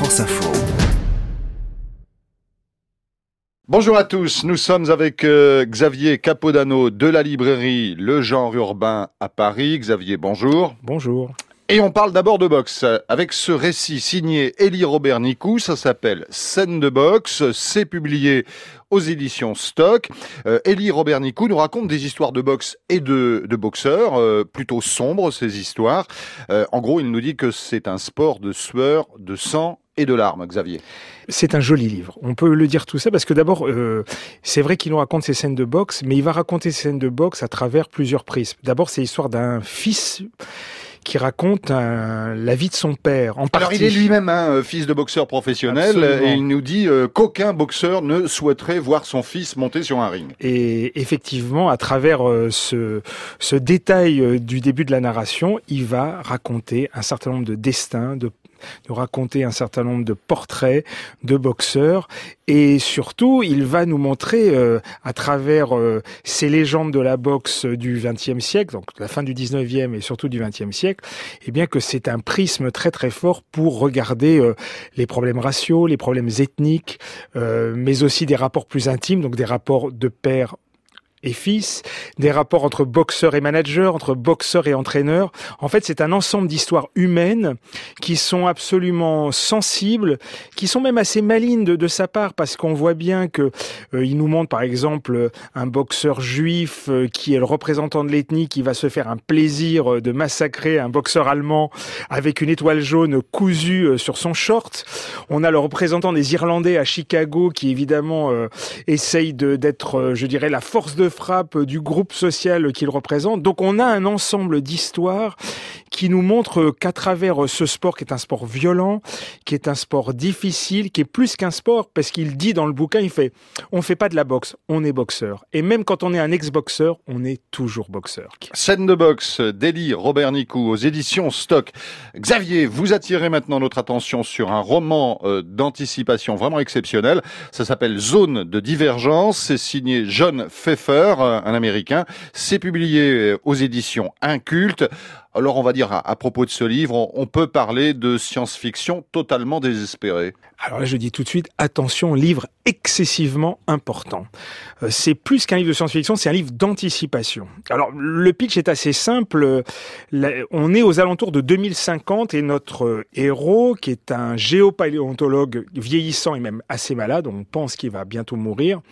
France Info. Bonjour à tous, nous sommes avec Xavier Capodano de la librairie Le Genre Urbain à Paris. Xavier, bonjour. Bonjour. Et on parle d'abord de boxe avec ce récit signé Élie Robert Nicou, ça s'appelle Scène de boxe, c'est publié aux éditions Stock. Élie Robert Nicou nous raconte des histoires de boxe et de boxeurs, plutôt sombres ces histoires. En gros, il nous dit que c'est un sport de sueur, de sang et de larmes, Xavier. C'est un joli livre. On peut le dire tout ça parce que d'abord, c'est vrai qu'il nous raconte ces scènes de boxe, mais il va raconter ces scènes de boxe à travers plusieurs prismes. D'abord, c'est l'histoire d'un fils qui raconte la vie de son père. Alors il est lui-même fils de boxeur professionnel. Absolument. Et il nous dit qu'aucun boxeur ne souhaiterait voir son fils monter sur un ring. Et effectivement, à travers ce détail du début de la narration, il va raconter un certain nombre de destins, de raconter un certain nombre de portraits de boxeurs, et surtout il va nous montrer à travers ces légendes de la boxe du XXe siècle, donc la fin du XIXe et surtout du XXe siècle, eh bien que c'est un prisme très très fort pour regarder les problèmes raciaux, les problèmes ethniques, mais aussi des rapports plus intimes, donc des rapports de père et fils, des rapports entre boxeurs et managers, entre boxeurs et entraîneurs. En fait, c'est un ensemble d'histoires humaines qui sont absolument sensibles, qui sont même assez malignes de sa part, parce qu'on voit bien que il nous montre par exemple un boxeur juif qui est le représentant de l'ethnie, qui va se faire un plaisir de massacrer un boxeur allemand avec une étoile jaune cousue sur son short. On a le représentant des Irlandais à Chicago qui évidemment essaye d'être, je dirais, la force de frappe du groupe social qu'il représente. Donc on a un ensemble d'histoires qui nous montrent qu'à travers ce sport qui est un sport violent, qui est un sport difficile, qui est plus qu'un sport, parce qu'il dit dans le bouquin, on fait pas de la boxe, on est boxeur. Et même quand on est un ex-boxeur, on est toujours boxeur. Scène de boxe d'Élie Robert Nicou aux éditions Stock. Xavier, vous attirez maintenant notre attention sur un roman d'anticipation vraiment exceptionnel. Ça s'appelle Zone de divergence. C'est signé John Pfeiffer, un Américain. C'est publié aux éditions Inculte. Alors on va dire à propos de ce livre, on peut parler de science-fiction totalement désespérée. Alors là je dis tout de suite, attention, livre excessivement important. C'est plus qu'un livre de science-fiction, c'est un livre d'anticipation. Alors le pitch est assez simple, on est aux alentours de 2050 et notre héros, qui est un géopaléontologue vieillissant et même assez malade, on pense qu'il va bientôt mourir,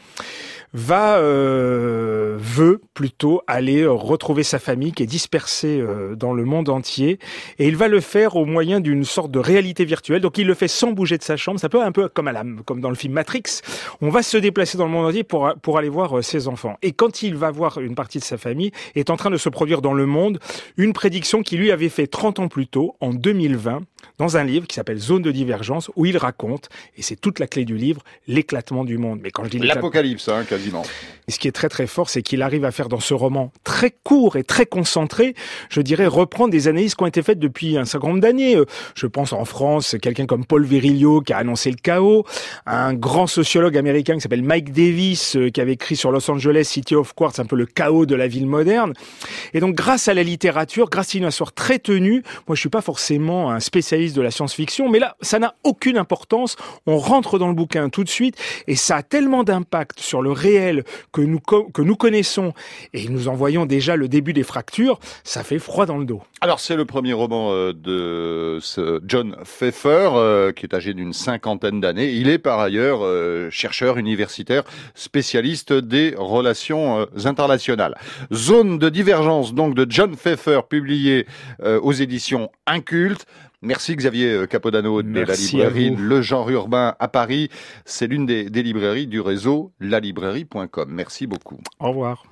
veut plutôt aller retrouver sa famille qui est dispersée dans le monde entier, et il va le faire au moyen d'une sorte de réalité virtuelle. Donc il le fait sans bouger de sa chambre, ça peut un peu comme dans le film Matrix. On va se déplacer dans le monde entier pour aller voir ses enfants. Et quand il va voir une partie de sa famille, est en train de se produire dans le monde une prédiction qu'il lui avait fait 30 ans plus tôt, en 2020, dans un livre qui s'appelle Zone de divergence, où il raconte, et c'est toute la clé du livre, l'éclatement du monde. Mais quand je dis l'apocalypse, quasiment. Et ce qui est très très fort, c'est qu'il arrive à faire dans ce roman très court et très concentré, je dirais, reprendre des analyses qui ont été faites depuis un certain nombre d'années. Je pense en France, quelqu'un comme Paul Virilio qui a annoncé le chaos, un grand sociologue américain qui s'appelle Mike Davis qui avait écrit sur Los Angeles City of Quartz, un peu le chaos de la ville moderne. Et donc grâce à la littérature, grâce à une histoire très tenue, moi je suis pas forcément un spécialiste de la science-fiction, mais là ça n'a aucune importance, on rentre dans le bouquin tout de suite et ça a tellement d'impact sur le réel que nous connaissons, et nous en voyons déjà le début des fractures, ça fait froid dans le dos. Alors c'est le premier roman de ce John Pfeiffer, qui est âgé d'une 50aine d'années. Il est par ailleurs chercheur universitaire, spécialiste des relations internationales. Zone de divergence donc de John Pfeiffer, publié aux éditions Inculte. Merci Xavier Capodano de la librairie Le Genre Urbain à Paris. C'est l'une des librairies du réseau lalibrairie.com. Merci beaucoup. Au revoir.